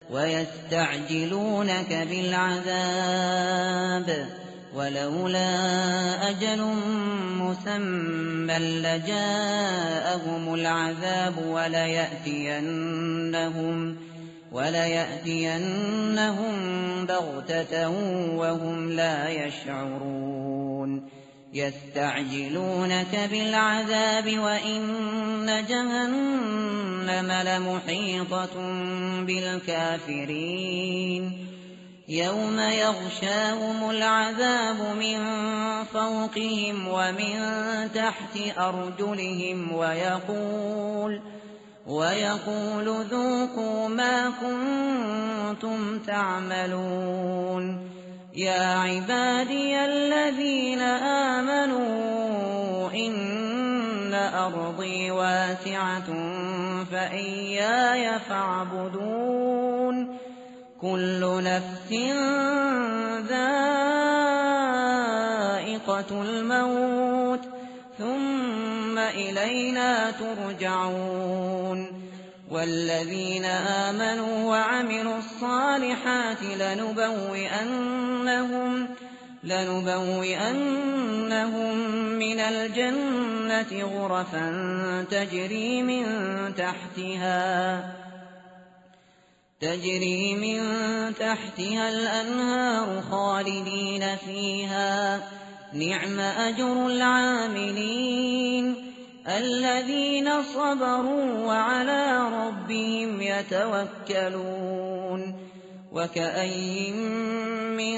ويستعجلونك بالعذاب ولولا أجل مسمى لجاءهم العذاب وليأتينهم بغتة وهم لا يشعرون يستعجلونك بالعذاب وإن جهنم لمحيطة بالكافرين يوم يغشاهم العذاب من فوقهم ومن تحت أرجلهم ويقول ذوقوا ما كنتم تعملون يا عبادي الذين آمنوا إن أرضي واسعة فإياي فاعبدون كل نفس ذائقة الموت ثم إلينا ترجعون والذين آمنوا وعملوا الصالحات لنبوئنهم من الجنة غرفا تجري من تحتها الأنهار خالدين فيها نعم أجر العاملين الذين صبروا وعلى ربهم يتوكلون وكأين من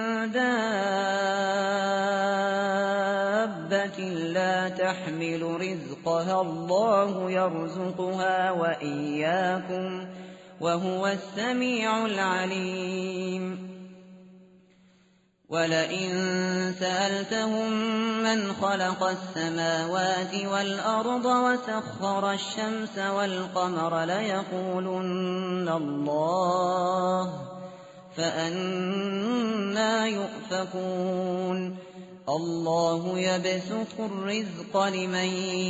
دابة لا تحمل رزقها الله يرزقها وإياكم وهو السميع العليم ولئن سألتهم من خلق السماوات والأرض وسخر الشمس والقمر ليقولن الله فأنى يؤفكون الله يبسط الرزق لمن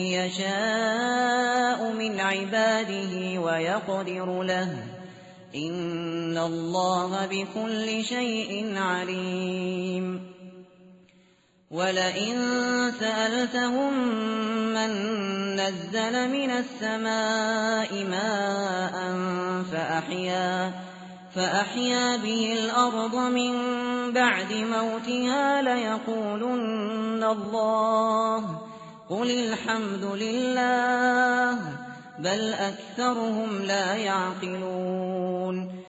يشاء من عباده ويقدر له إن الله بكل شيء عليم ولئن سألتهم من نزل من السماء ماء فأحيا به الأرض من بعد موتها ليقولن الله قل الحمد لله بل أكثرهم لا يعقلون